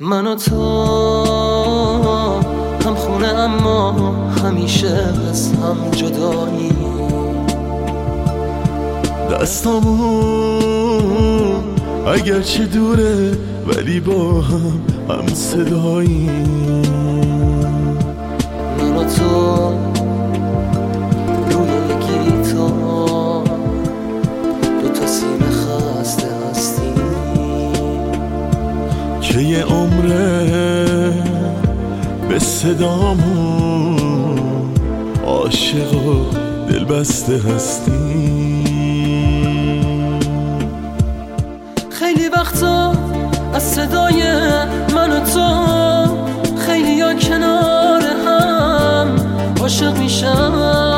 من و تو هم خونه اما همیشه از هم جدایی. دستامون اگرچه دوره ولی با هم صدایی. من و تو روی گیتار دوتا سینه خسته هستیم که یه عمره به صدامون عاشق و دلبسته هستیم. خیلی وقتا از صدای من و تو خیلی ها کنار هم عاشق میشن،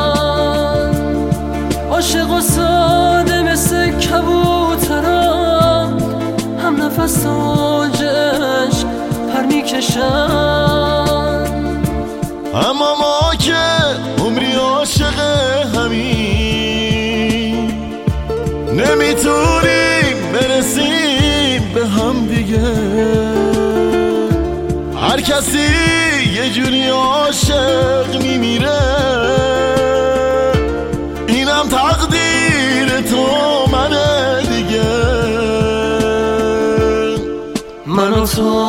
عاشق و ساده مثل کبوترها هم نفس آجش پر میکشن. اما ما که عمری عاشق همین نمیتونیم برسیم به هم دیگه. هر کسی یه جوری عاشق میمیره، اینم تقدیر تو منه دیگه. من و تو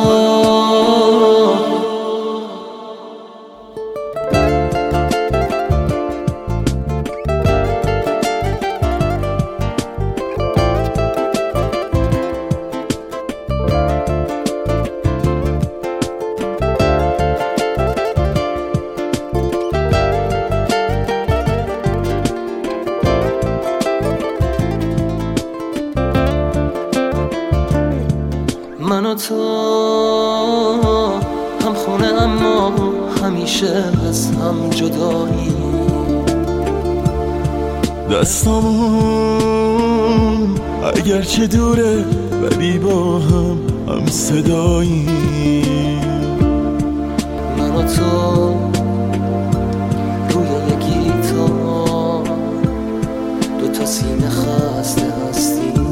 من و تو هم خونه اما همیشه از هم جدایی. دستامون اگرچه دوره ولی با هم صدایی. من و تو روی یه گیتار دوتا سینه خسته هستیم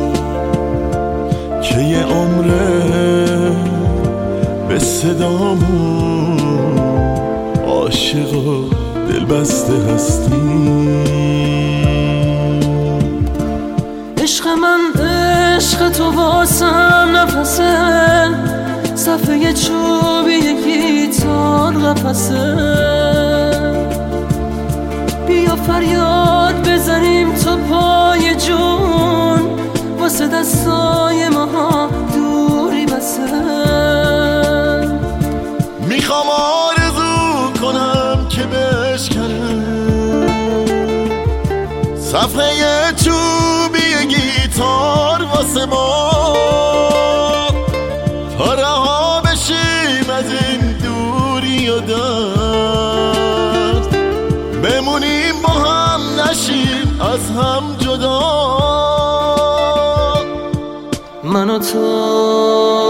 که یه عمره به صدامون عاشق و دلبسته هستیم. عشق من عشق تو واسم نفسه، صفحه چوبی گیتار قفسه. بیا فریاد بزنیم تو پای جون، واسه دستای ما دوری بسه. میخوام آرزو کنم که بشکنه صفحه چوبی گیتار واسه ما، تا رها بشیم از این دوری و درد، بمونیم با هم نشیم از هم جدا. من و تو